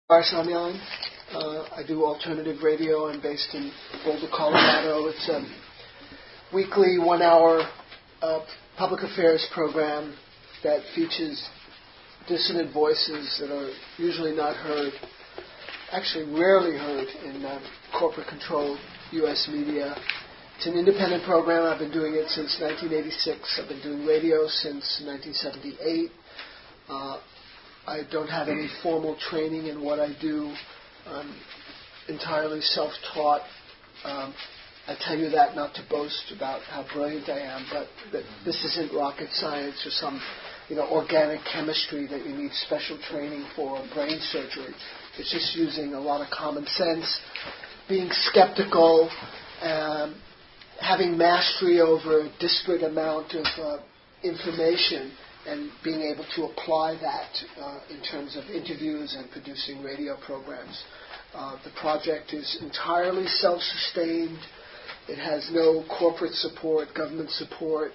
Samyan. I do alternative radio. I'm based in Boulder, Colorado. It's a weekly 1-hour public affairs program that features dissident voices that are usually not heard, actually rarely heard in corporate-controlled U.S. media. It's an independent program. I've been doing it since 1986. I've been doing radio since 1978. I don't have any formal training in what I do. I'm entirely self-taught. I tell you that not to boast about how brilliant I am, but that this isn't rocket science or some, organic chemistry that you need special training for, brain surgery. It's just using a lot of common sense, being skeptical, having mastery over a disparate amount of information, and being able to apply that in terms of interviews and producing radio programs. The project is entirely self-sustained. It has no corporate support, government support.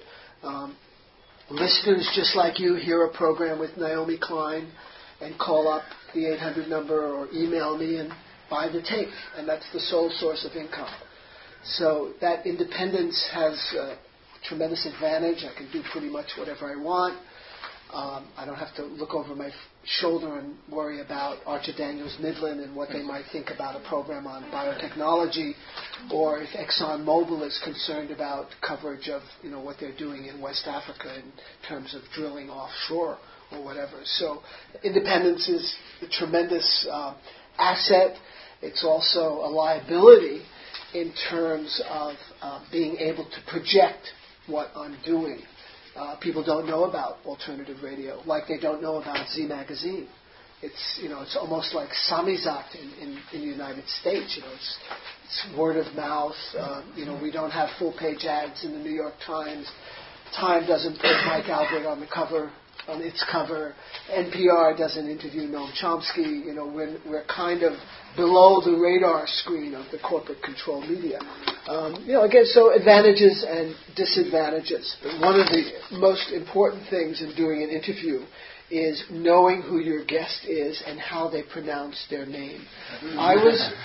Listeners just like you hear a program with Naomi Klein and call up the 800 number or email me and buy the tape, and that's the sole source of income. So that independence has tremendous advantage. I can do pretty much whatever I want. I don't have to look over my shoulder and worry about Archer Daniels Midland and what they might think about a program on biotechnology, or if ExxonMobil is concerned about coverage of what they're doing in West Africa in terms of drilling offshore or whatever. So independence is a tremendous asset. It's also a liability in terms of being able to project what I'm doing. People don't know about alternative radio, like they don't know about Z Magazine. It's almost like samizdat in the United States. It's word of mouth. We don't have full-page ads in the New York Times. Time doesn't put Mike Albert on its cover. NPR doesn't interview Noam Chomsky. We're kind of below the radar screen of the corporate control media. Again, so advantages and disadvantages. But one of the most important things in doing an interview is knowing who your guest is and how they pronounce their name. I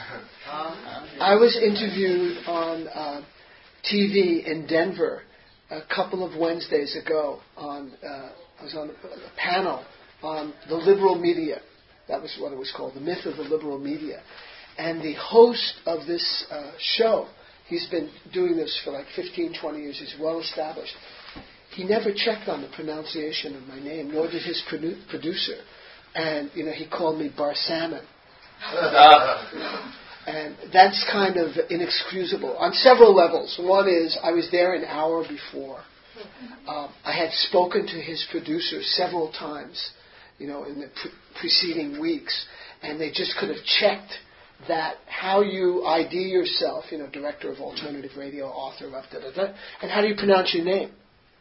was interviewed on TV in Denver a couple of Wednesdays ago I was on a panel on the liberal media. That was what it was called, the myth of the liberal media. And the host of this show, he's been doing this for like 15, 20 years. He's well established. He never checked on the pronunciation of my name, nor did his producer. And, he called me Bar Salmon. And that's kind of inexcusable on several levels. One is I was there an hour before. I had spoken to his producer several times, in the preceding weeks, and they just could have checked that how you ID yourself, director of alternative radio, author of da-da-da, and how do you pronounce your name.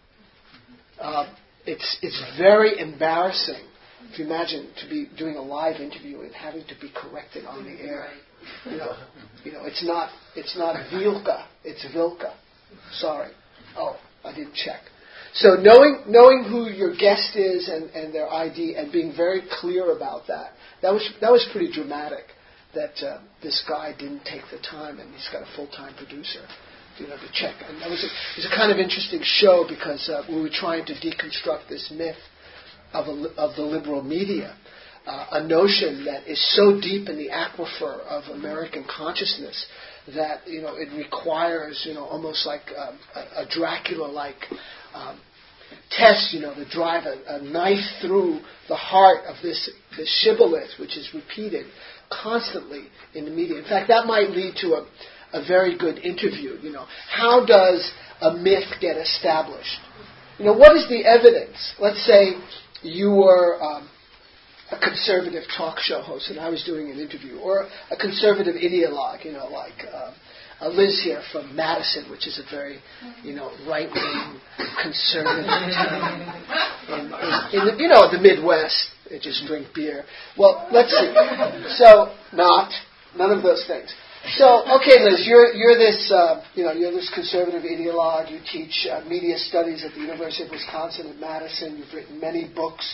It's very embarrassing, if you imagine, to be doing a live interview and having to be corrected on the air. It's not Vilka, it's Vilka. Sorry. Oh, I didn't check. So knowing who your guest is and their ID and being very clear about that was pretty dramatic. That this guy didn't take the time, and he's got a full-time producer, to check. And it was a kind of interesting show because we were trying to deconstruct this myth of the liberal media, a notion that is so deep in the aquifer of American consciousness that it requires almost like a Dracula-like test, to drive a knife through the heart of this shibboleth, which is repeated constantly in the media. In fact, that might lead to a very good interview. How does a myth get established? What is the evidence? Let's say you were a conservative talk show host and I was doing an interview, or a conservative ideologue, like Liz here from Madison, which is a very, right-wing conservative town in the Midwest. They just drink beer. Well, let's see. So, none of those things. So, okay, Liz, you're this conservative ideologue. You teach media studies at the University of Wisconsin in Madison. You've written many books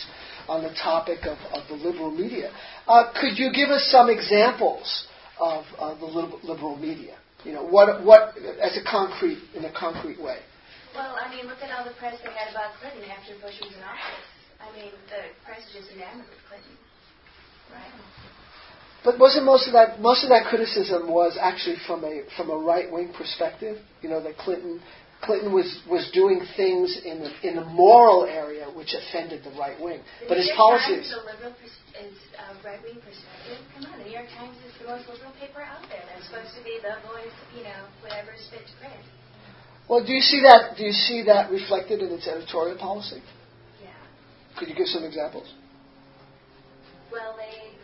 on the topic of the liberal media. Could you give us some examples of the liberal media? What as in a concrete way? Well, I mean, look at all the press they had about Clinton after Bush was in office. I mean, the press is just enamored with Clinton, right? But wasn't most of that criticism was actually from a right-wing perspective? That Clinton was doing things in the moral area which offended the right wing. But his policies. The liberal is a right-wing perspective. Come on, the New York Times is the most liberal paper out there. That's supposed to be the voice, whatever's fit to print. Well, do you see that reflected in its editorial policy? Yeah. Could you give some examples? Well,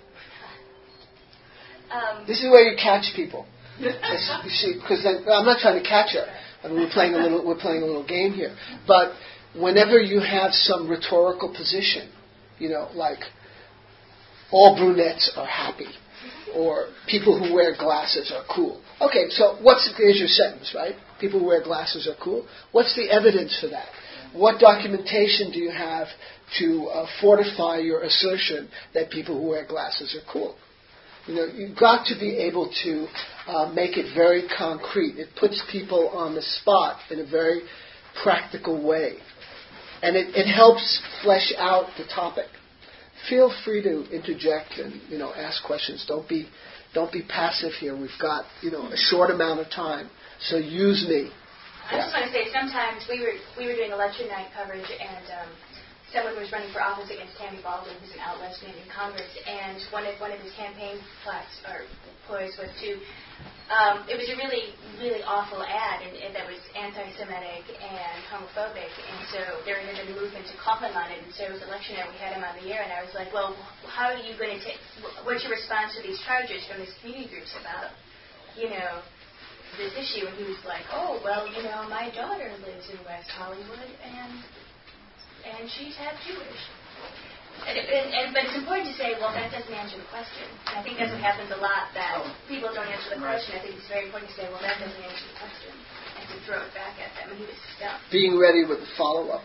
this is where you catch people. You see, because I'm not trying to catch her. I mean, we're playing a little game here. But whenever you have some rhetorical position, like all brunettes are happy, or people who wear glasses are cool. Okay, so here's your sentence, right? People who wear glasses are cool. What's the evidence for that? What documentation do you have to fortify your assertion that people who wear glasses are cool? You've got to be able to make it very concrete. It puts people on the spot in a very practical way. And it helps flesh out the topic. Feel free to interject and, ask questions. Don't be passive here. We've got, a short amount of time. So use me. I just want to say, sometimes we were doing election night coverage, and someone was running for office against Tammy Baldwin, who's an out lesbian in Congress, and one of his campaign ploys was to, it was a really, really awful ad, and that was anti-Semitic and homophobic, and so there had been a movement to call him on it, and so it was election night, we had him on the air, and I was like, well, how are you going to what's your response to these charges from these community groups about, this issue? And he was like, oh, well, my daughter lives in West Hollywood, and she's half Jewish. But it's important to say, well, that doesn't answer the question. And I think that's what happens a lot, that people don't answer the question. I think it's very important to say, well, that doesn't answer the question, and to throw it back at them. And he was stumped. Being ready with the follow-up,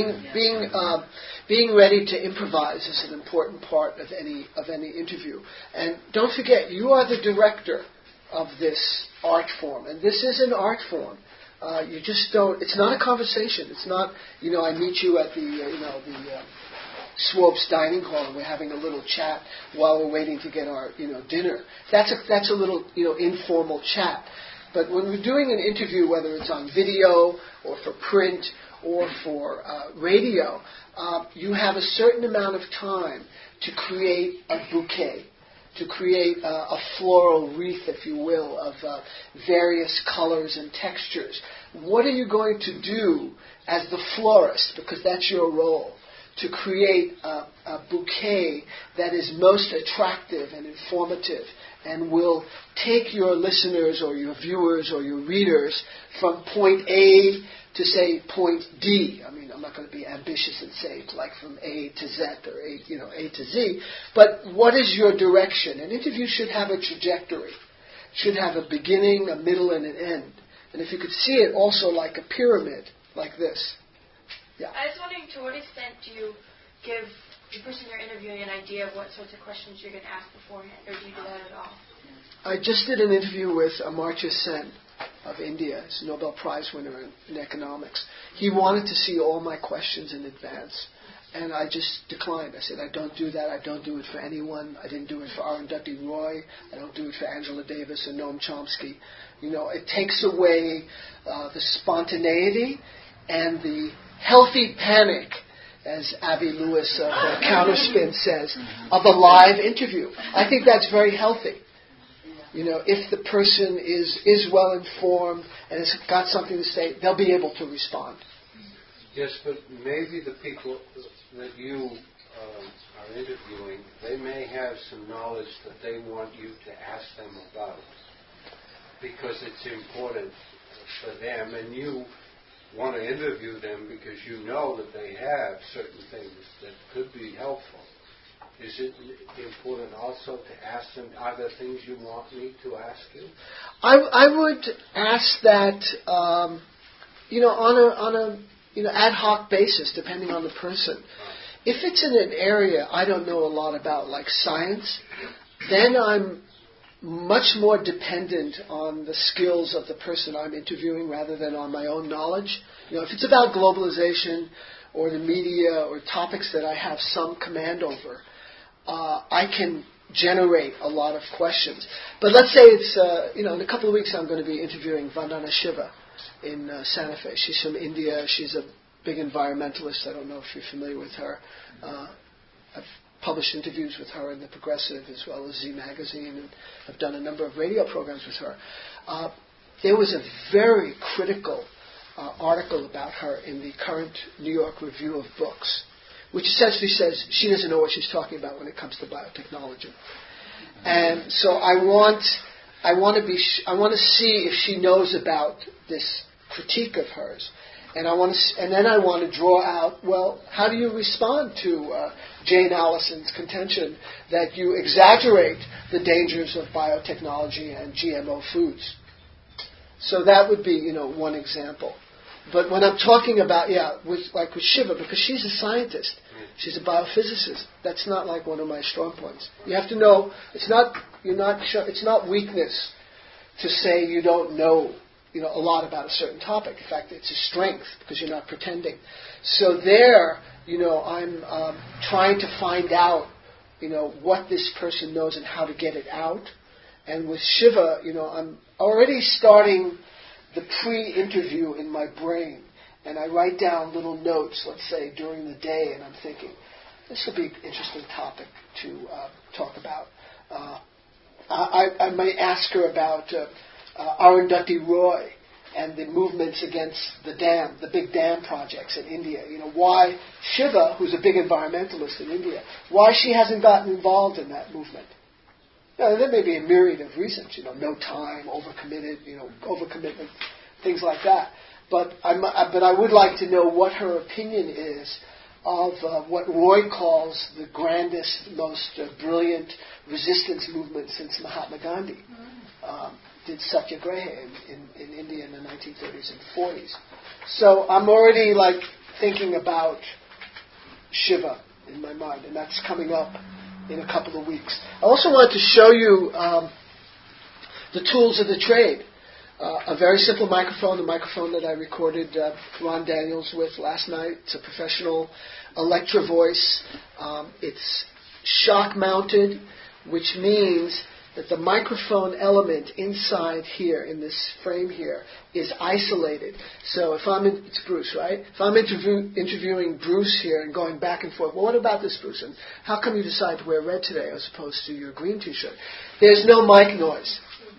being ready to improvise is an important part of any interview. And don't forget, you are the director of this art form, and this is an art form. You just don't. It's not a conversation. It's not. I meet you at the Swope's dining hall, and we're having a little chat while we're waiting to get our dinner. That's a little informal chat. But when we're doing an interview, whether it's on video or for print or for radio, you have a certain amount of time to create a bouquet, to create a floral wreath, if you will, of various colors and textures. What are you going to do as the florist, because that's your role, to create a bouquet that is most attractive and informative and will take your listeners or your viewers or your readers from point A to, say, point D. I mean, I'm not going to be ambitious and say it's like from A to Z or A to Z. But what is your direction? An interview should have a trajectory, should have a beginning, a middle, and an end. And if you could see it also like a pyramid, like this. Yeah. I was wondering, to what extent do you give the person you're interviewing an idea of what sorts of questions you're going to ask beforehand, or do you do that at all? I just did an interview with Amartya Sen of India. He's a Nobel Prize winner in economics. He wanted to see all my questions in advance, and I just declined. I said, I don't do that. I don't do it for anyone. I didn't do it for Arundhati Roy. I don't do it for Angela Davis or Noam Chomsky. It takes away the spontaneity and the healthy panic, as Abby Lewis of Counterspin says, of a live interview. I think that's very healthy. If the person is well informed and has got something to say, they'll be able to respond. Yes, but maybe the people that you are interviewing, they may have some knowledge that they want you to ask them about, because it's important for them, and you want to interview them because you know that they have certain things that could be helpful. Is it important also to ask them, are there things you want me to ask you? I would ask that, on a ad hoc basis, depending on the person. If it's in an area I don't know a lot about, like science, then I'm much more dependent on the skills of the person I'm interviewing rather than on my own knowledge. If it's about globalization or the media or topics that I have some command over, I can generate a lot of questions. But let's say it's, in a couple of weeks I'm going to be interviewing Vandana Shiva in Santa Fe. She's from India. She's a big environmentalist. I don't know if you're familiar with her. I've published interviews with her in The Progressive as well as Z Magazine, and I've done a number of radio programs with her. There was a very critical article about her in the current New York Review of Books, which essentially says she doesn't know what she's talking about when it comes to biotechnology. And so I want to see if she knows about this critique of hers. And then I want to draw out, well, how do you respond to Jane Allison's contention that you exaggerate the dangers of biotechnology and GMO foods? So that would be, one example. But when I'm talking about, with Shiva, because she's a scientist, she's a biophysicist. That's not like one of my strong points. You have to know it's not weakness to say you don't know a lot about a certain topic. In fact, it's a strength because you're not pretending. So there, I'm trying to find out, what this person knows and how to get it out. And with Shiva, I'm already starting the pre-interview in my brain, and I write down little notes, let's say, during the day, and I'm thinking, this will be an interesting topic to talk about. I might ask her about Arundhati Roy and the movements against the big dam projects in India. Why Shiva, who's a big environmentalist in India, why she hasn't gotten involved in that movement. There may be a myriad of reasons, no time, overcommitment, things like that. But I would like to know what her opinion is of what Roy calls the grandest, most brilliant resistance movement since Mahatma Gandhi did Satyagraha in India in the 1930s and 40s. So I'm already thinking about Shiva in my mind, and that's coming up in a couple of weeks. I also want to show you the tools of the trade. A very simple microphone, the microphone that I recorded Ron Daniels with last night. It's a professional Electra Voice. It's shock mounted, which means that the microphone element inside here, in this frame here, is isolated. So it's Bruce, right? If I'm interviewing Bruce here and going back and forth, well, what about this, Bruce? And how come you decide to wear red today as opposed to your green T-shirt? There's no mic noise.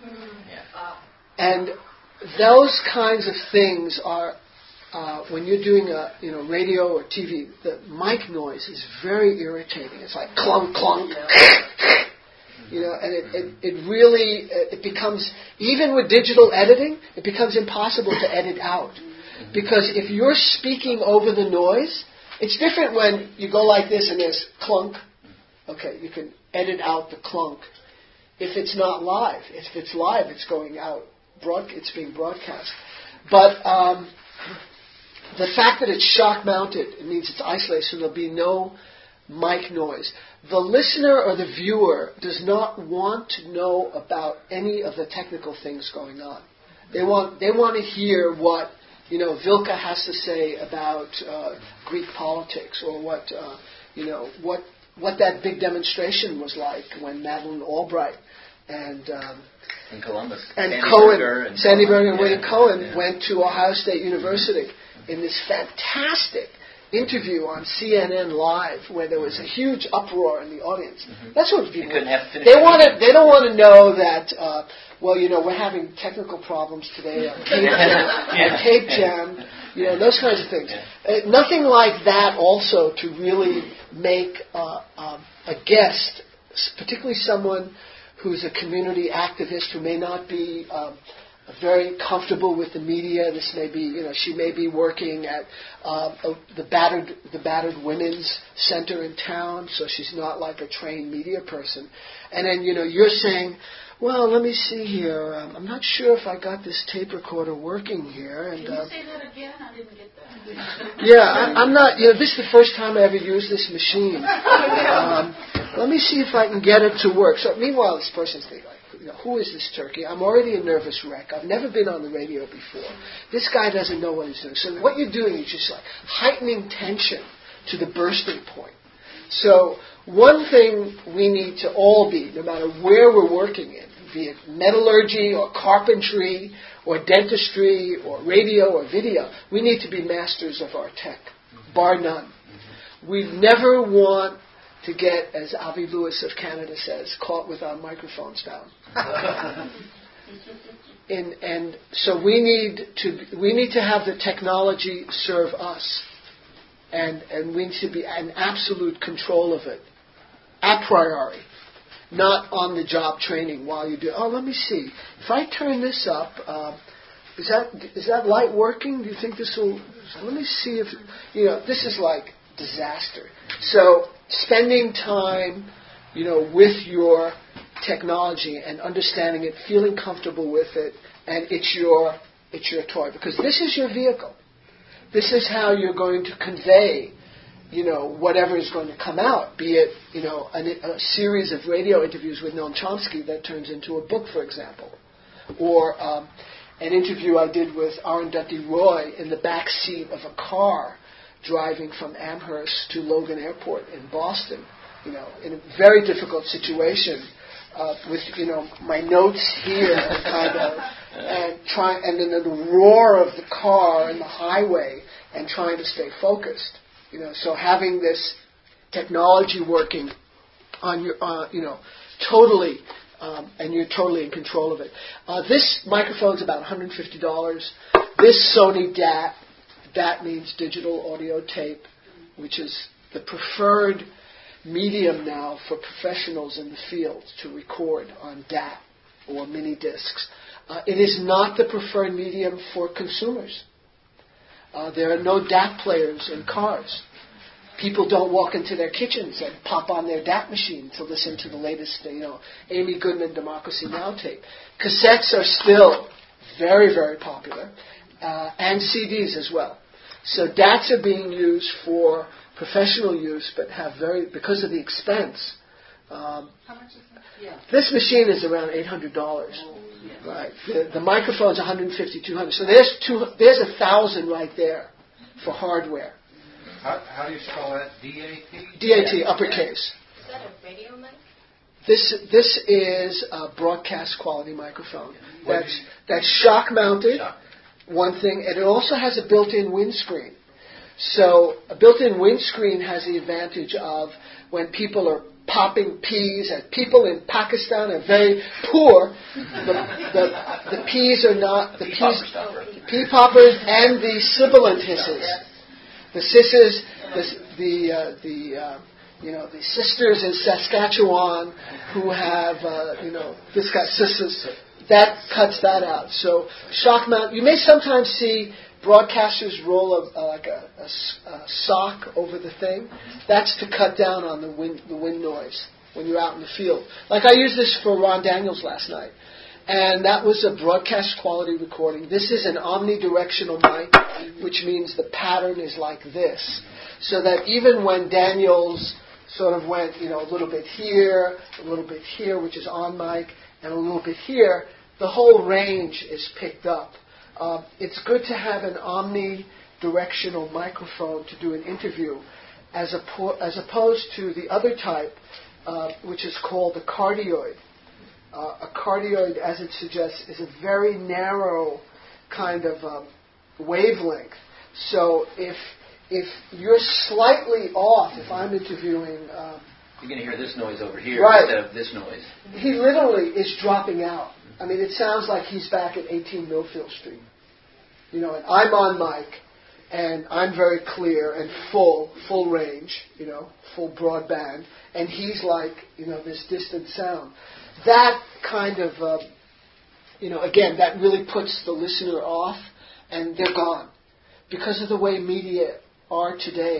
And those kinds of things are, when you're doing radio or TV, the mic noise is very irritating. It's like clunk, clunk. And it really becomes, even with digital editing, it becomes impossible to edit out. Because if you're speaking over the noise, it's different when you go like this and there's clunk. Okay, you can edit out the clunk. If it's not live, if it's live, it's going out, it's being broadcast. But the fact that it's shock mounted, it means it's isolated, so there'll be no mic noise. The listener or the viewer does not want to know about any of the technical things going on. They want to hear what Vilka has to say about Greek politics, or what that big demonstration was like when Madeleine Albright and in Columbus and Sandy Berger and Wayne Cohen went to Ohio State University in this fantastic interview on CNN Live, where there was a huge uproar in the audience. Mm-hmm. That's what people. They don't want to know that. We're having technical problems today. Tape jam. Those kinds of things. Nothing like that. Also, to really make a guest, particularly someone who's a community activist who may not be very comfortable with the media. This may be, she may be working at the battered women's center in town, so she's not like a trained media person. And then, you're saying, Well, let me see here. I'm not sure if I got this tape recorder working here. And, Can you say that again? I didn't get that. Yeah, I'm not. This is the first time I ever used this machine. Let me see if I can get it to work. So, meanwhile, this person's thinking, who is this turkey? I'm already a nervous wreck. I've never been on the radio before. This guy doesn't know what he's doing. So, what you're doing is just like heightening tension to the bursting point. So, one thing we need to all be, no matter where we're working in, be it metallurgy or carpentry or dentistry or radio or video, we need to be masters of our tech, bar none. We never want to get, as Avi Lewis of Canada says, caught with our microphones down. And so we need to have the technology serve us, and we need to be in absolute control of it, a priori. Not on-the-job training while you do. Oh, let me see. If I turn this up, is that light working? Do you think this will? Let me see if this is like disaster. So spending time, with your technology and understanding it, feeling comfortable with it, and it's your toy, because this is your vehicle. This is how you're going to convey whatever is going to come out, be it, a series of radio interviews with Noam Chomsky that turns into a book, for example, or an interview I did with Arundhati Roy in the back seat of a car driving from Amherst to Logan Airport in Boston, in a very difficult situation, with, my notes here, kind of, and then the roar of the car and the highway, and trying to stay focused. So having this technology working on your, totally, and you're totally in control of it. This microphone's about $150. This Sony DAT, DAT means digital audio tape, which is the preferred medium now for professionals in the field to record on DAT or mini discs. It is not the preferred medium for consumers. There are no DAT players in cars. People don't walk into their kitchens and pop on their DAT machine to listen to the latest, Amy Goodman Democracy Now! Tape. Cassettes are still very, very popular, and CDs as well. So DATs are being used for professional use, but because of the expense. How much is that? Yeah. This machine is around $800. Right. The microphone's $150, $200. So there's $1,000 right there for hardware. How do you spell that? D-A-T? D-A-T, uppercase. Is that a radio mic? This is a broadcast quality microphone. That's shock mounted. One thing, and it also has a built-in windscreen. So a built-in windscreen has the advantage of when people are popping peas, and people in Pakistan are very poor. The peas are not the pea poppers and the sibilant hisses. The sisses, the sisters in Saskatchewan who have this guy sisses, that cuts that out. So shock mount. You may sometimes see broadcasters roll a sock over the thing. That's to cut down on the wind noise when you're out in the field. Like I used this for Ron Daniels last night, and that was a broadcast quality recording. This is an omnidirectional mic, which means the pattern is like this, so that even when Daniels sort of went, a little bit here, which is on mic, and a little bit here, the whole range is picked up. It's good to have an omnidirectional microphone to do an interview, as opposed to the other type, which is called a cardioid. A cardioid, as it suggests, is a very narrow kind of wavelength. So if you're slightly off, if I'm interviewing... you're going to hear this noise over here instead of this noise. He literally is dropping out. I mean, it sounds like he's back at 18 Millfield Street. And I'm on mic, and I'm very clear and full range, full broadband, and he's like, this distant sound. That kind of, again, that really puts the listener off, and they're gone. Because of the way media are today,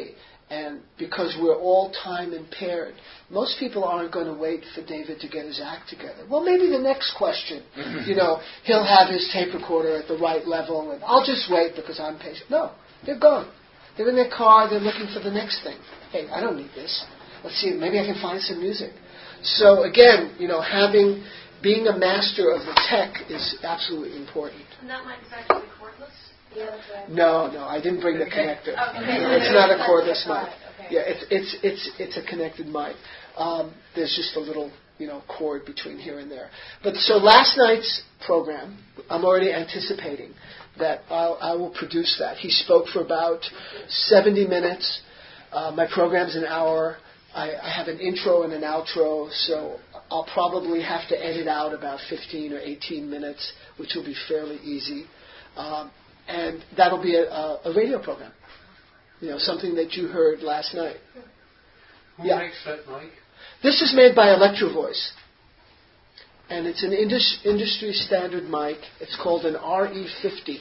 And because we're all time impaired, most people aren't going to wait for David to get his act together. Well, maybe the next question, he'll have his tape recorder at the right level, and I'll just wait because I'm patient. No, they're gone. They're in their car, they're looking for the next thing. Hey, I don't need this. Let's see, maybe I can find some music. So again, being a master of the tech is absolutely important. And that mic is actually cordless? No, I didn't bring the connector. Okay. It's not a cordless mic. Okay. Yeah, it's a connected mic. There's just a little cord between here and there. But so last night's program, I'm already anticipating that I will produce that. He spoke for about 70 minutes. My program's an hour. I have an intro and an outro, so I'll probably have to edit out about 15 or 18 minutes, which will be fairly easy. And that'll be a radio program, something that you heard last night. Who makes that mic? This is made by Electro Voice, and it's an industry standard mic. It's called an RE50.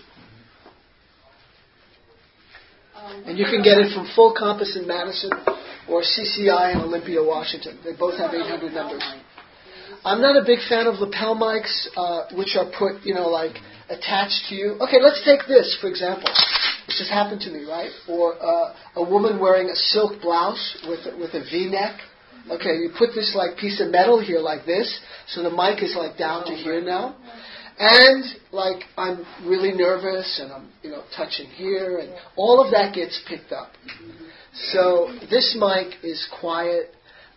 And you can get it from Full Compass in Madison or CCI in Olympia, Washington. They both have 800 numbers. I'm not a big fan of lapel mics, which are put, attached to you. Okay, let's take this, for example. This just happened to me, right? Or a woman wearing a silk blouse with a V-neck. Okay, you put this piece of metal here like this, so the mic is down to here now. And I'm really nervous, and I'm touching here, and all of that gets picked up. So this mic is quiet.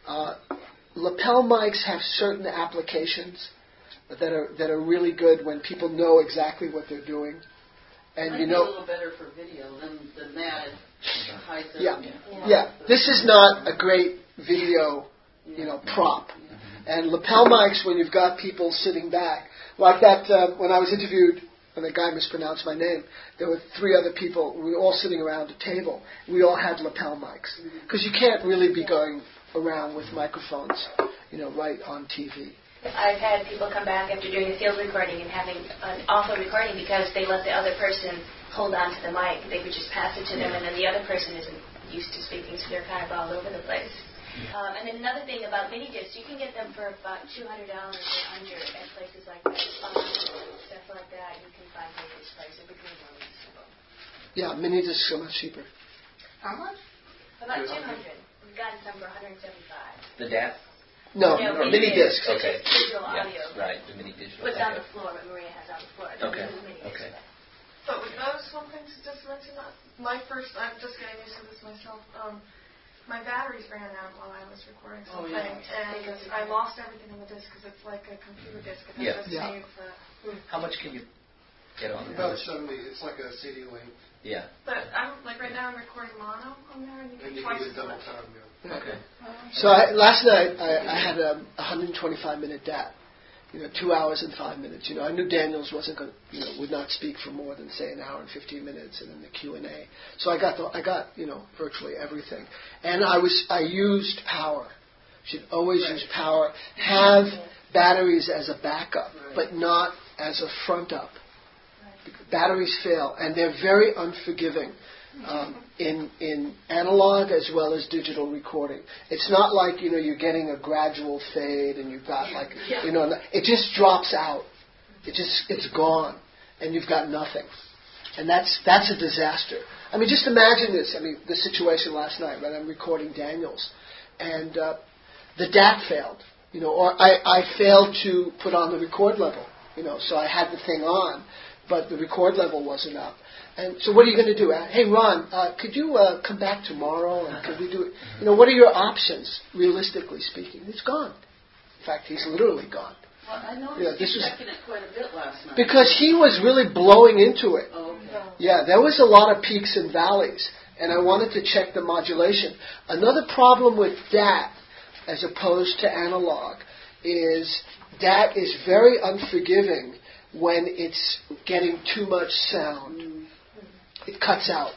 Lapel mics have certain applications that are really good when people know exactly what they're doing. And Might be a little better for video than that. Yeah. This is not a great video, prop. And lapel mics, when you've got people sitting back, like that, when I was interviewed, when the guy mispronounced my name, there were 3 other people. We were all sitting around a table. We all had lapel mics. Because you can't really be going around with microphones, right on TV. I've had people come back after doing a field recording and having an awful recording because they let the other person hold on to the mic. They would just pass it to them, and then the other person isn't used to speaking, so they're kind of all over the place. And then another thing about mini discs, you can get them for about $200 or under at places like stuff like that. You can find vintage places between them. Yeah, mini discs are much cheaper. How much? About 200. We've gotten some for 175. The DAT? No, mini discs. Okay. Digital audio. Yeah, right, the mini digital. What's on the floor, what Maria has on the floor. Okay. Okay. But that was one thing to just mention. I'm just getting used to this myself. My batteries ran out while I was recording something, and I lost everything on the disc because it's like a computer disc. It has to save. How much can you get on About 70. It's like a CD length. Yeah. But right now I'm recording mono on there, and you get twice as much. Time, Okay. So last night I had a 125-minute DAT. 2 hours and 5 minutes. I knew Daniels wasn't going, would not speak for more than say an hour and 15 minutes, and then the Q&A. So I got virtually everything, and I used power. Should always use power. Have batteries as a backup, but not as a front up. Batteries fail, and they're very unforgiving. In analog as well as digital recording. It's not like, you're getting a gradual fade and you've got it just drops out. It's gone and you've got nothing. And that's a disaster. I mean, just imagine this. I mean, the situation last night, right? I'm recording Daniels and the DAT failed, or I failed to put on the record level, so I had the thing on, but the record level wasn't up. And so what are you going to do? Hey, Ron, could you come back tomorrow? And could we do it? What are your options, realistically speaking? It's gone. In fact, he's literally gone. Well, I noticed you checking it quite a bit last night. Because he was really blowing into it. Oh, okay. Yeah, there was a lot of peaks and valleys, and I wanted to check the modulation. Another problem with DAT, as opposed to analog, is DAT is very unforgiving when it's getting too much sound. It cuts out.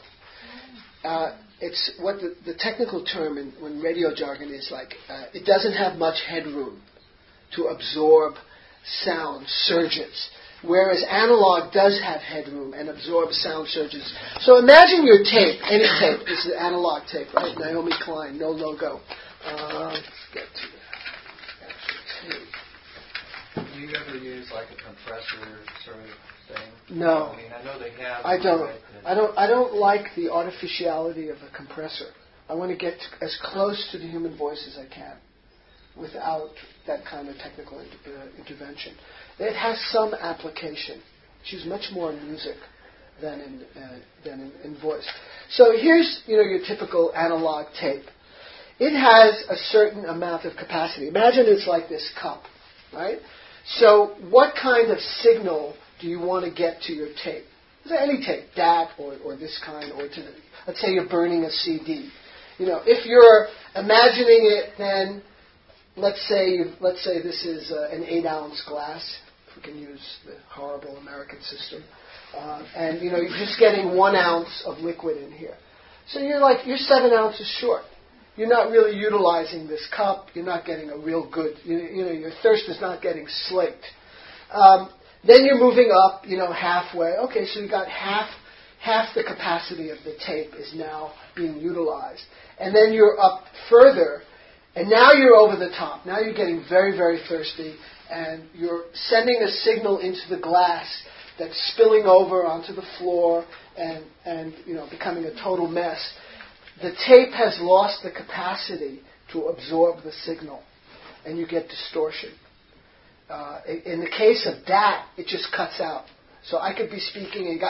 It's what the technical term when radio jargon is it doesn't have much headroom to absorb sound surges. whereas analog does have headroom and absorbs sound surges. So imagine your tape, any tape. This is an analog tape, right? Naomi Klein, no logo. Let's get to the actual tape. Do you ever use like a compressor sort of thing? No. I mean, I know they have. I don't. I don't like the artificiality of a compressor. I want to get as close to the human voice as I can, without that kind of technical intervention. It has some application. It's used much more in music than in voice. So here's your typical analog tape. It has a certain amount of capacity. Imagine it's like this cup, right? So what kind of signal do you want to get to your tape? Any tape, DAT or this kind, or let's say you're burning a CD. If you're imagining it, then let's say this is an 8-ounce glass. If we can use the horrible American system, and you're just getting 1 ounce of liquid in here. So you're 7 ounces short. You're not really utilizing this cup. You're not getting a real good. Your thirst is not getting slaked. Then you're moving up, halfway. Okay, so you got half the capacity of the tape is now being utilized. And then you're up further, and now you're over the top. Now you're getting very, very thirsty, and you're sending a signal into the glass that's spilling over onto the floor and becoming a total mess. The tape has lost the capacity to absorb the signal, and you get distortion. In the case of DAT, it just cuts out. So I could be speaking and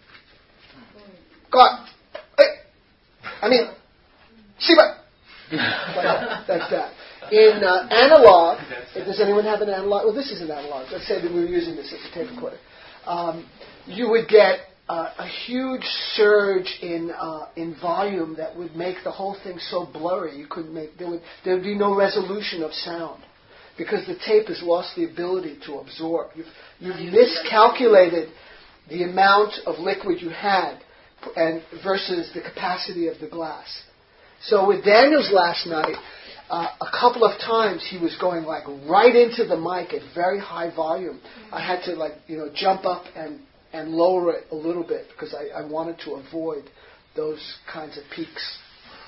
Shiba! That's that. In analog, does anyone have an analog? Well, this is an analog. Let's say that we were using this as a tape recorder. You would get a huge surge in volume that would make the whole thing so blurry you couldn't there would be no resolution of sound because the tape has lost the ability to absorb. You've miscalculated the amount of liquid you had and versus the capacity of the glass. So with Daniel's last night, a couple of times he was going like right into the mic at very high volume. I had to jump up and lower it a little bit because I wanted to avoid those kinds of peaks.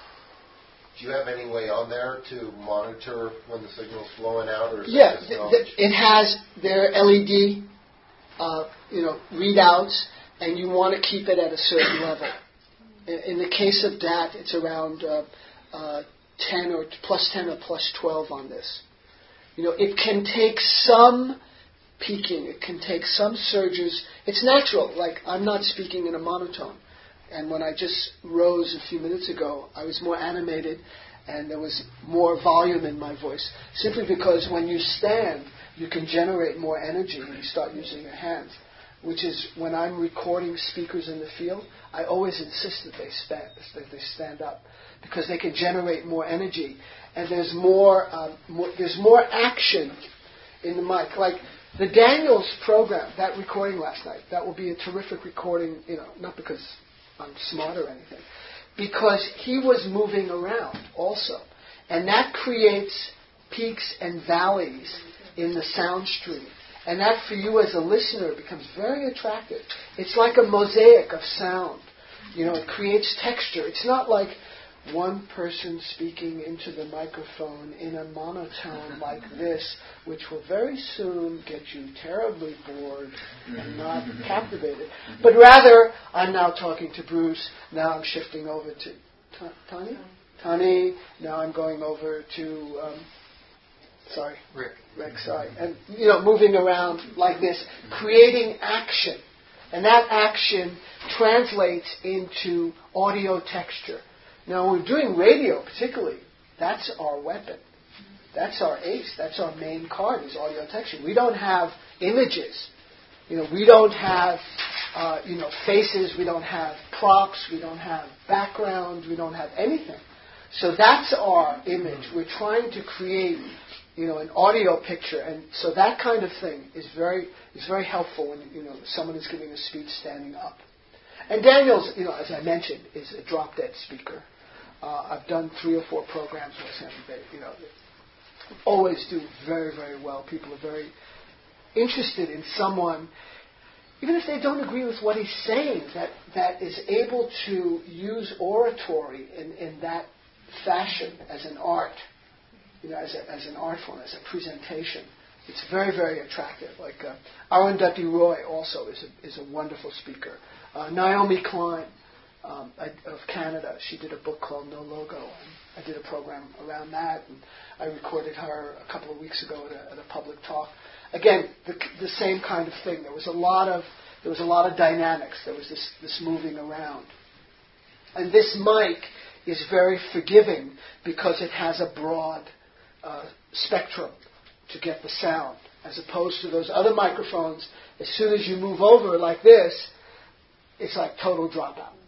Do you have any way on there to monitor when the signal's flowing out, or is it has their LED, readouts, and you want to keep it at a certain level. In the case of DAT, it's around 10 or plus 10 or plus 12 on this. It can take some peaking. It can take some surges. It's natural. Like, I'm not speaking in a monotone. And when I just rose a few minutes ago, I was more animated and there was more volume in my voice. Simply because when you stand, you can generate more energy when you start using your hands. Which is when I'm recording speakers in the field, I always insist that they stand up because they can generate more energy. And there's more action in the mic. Like the Daniels program, that recording last night, that will be a terrific recording, not because I'm smart or anything, because he was moving around also. And that creates peaks and valleys in the sound stream. And that for you as a listener becomes very attractive. It's like a mosaic of sound. It creates texture. It's not like one person speaking into the microphone in a monotone like this, which will very soon get you terribly bored and not captivated. But rather, I'm now talking to Bruce. Now I'm shifting over to Tani. Now I'm going over to Rick, sorry. And, moving around like this, creating action. And that action translates into audio texture. Now, when we're doing radio particularly, that's our weapon. That's our ace. That's our main card is audio texture. We don't have images. We don't have, faces. We don't have props. We don't have background. We don't have anything. So that's our image. We're trying to create an audio picture, and so that kind of thing is very helpful when someone is giving a speech standing up. And Daniel's, as I mentioned, is a drop-dead speaker. I've done 3 or 4 programs with him. They always do very, very well. People are very interested in someone, even if they don't agree with what he's saying, that is able to use oratory in that fashion as an art, as an art form, as a presentation. It's very, very attractive. Like Arundhati Roy also is a wonderful speaker. Naomi Klein of Canada, she did a book called No Logo, and I did a program around that, and I recorded her a couple of weeks ago at a public talk. Again, the same kind of thing. There was a lot of dynamics. There was this moving around, and this mic is very forgiving because it has a broad spectrum to get the sound, as opposed to those other microphones. As soon as you move over like this, it's like total dropout.